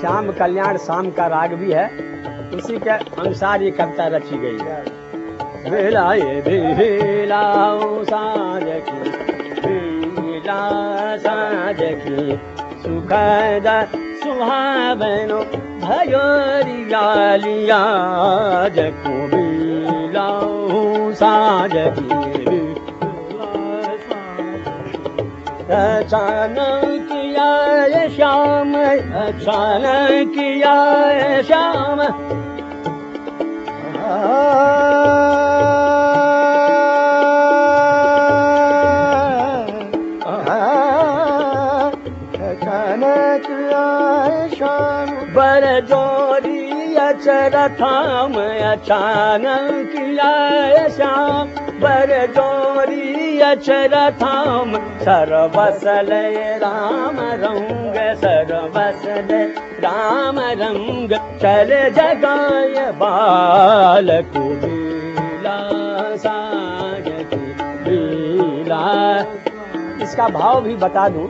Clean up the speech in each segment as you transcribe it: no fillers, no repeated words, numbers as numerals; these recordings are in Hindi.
श्याम कल्याण शाम का राग भी है, उसी के अनुसार ये कविता रची गई है। बेलाए बेलाओ साँझ की, बेला साँझ की, सुखद सुहावनो भयो रियालिया जको बेलाओ साँझ की। अचानक किया ये श्याम, अचानक किया ये श्याम, अचानक आए शाम बर जोरी अचर थाम, अचानक आए श्याम बर जोरी अचर थाम, सरबसल राम रंग, सरबसल राम रंग, चले जगाए बालक बेला साँझ की बेला। इसका भाव भी बता दूं,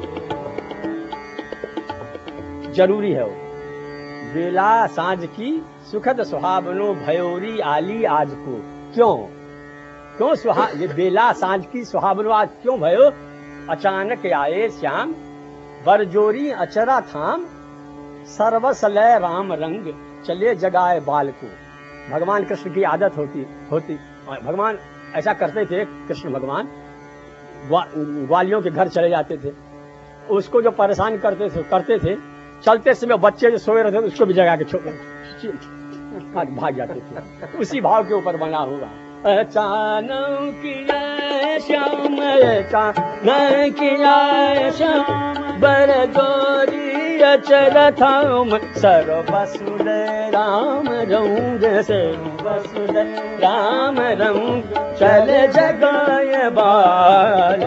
जरूरी है वो। बेला साँझ की सुखद सुहावनो भयोरी आली आज को। क्यों ये बेला साँझ की सुहावनो आज क्यों भयो? अचानक आए श्याम बरजोरी अचरा थाम, सर्वस लय राम रंग, चले जगाए बाल को। भगवान कृष्ण की आदत होती भगवान ऐसा करते थे। कृष्ण भगवान ग्वालियों के घर चले जाते थे, उसको जो परेशान करते थे, चलते समय बच्चे जो सोए रहते थे उसको भी जगा के भाग जाते थे। उसी भाव के ऊपर बना होगा। अचानक किया श्याम, अचानक किया श्याम बर जोरी अचर थाम, सर्वसुल राम रंग, सर्वसुल राम रंग, चल जगाए बाल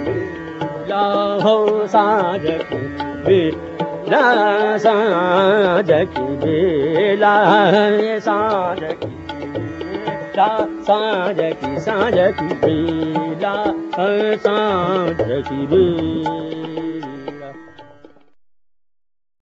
हो साँझ की बेला साँझ की बेला, साँझ की साँझ की साँझ की बेला, साँझ की बेला।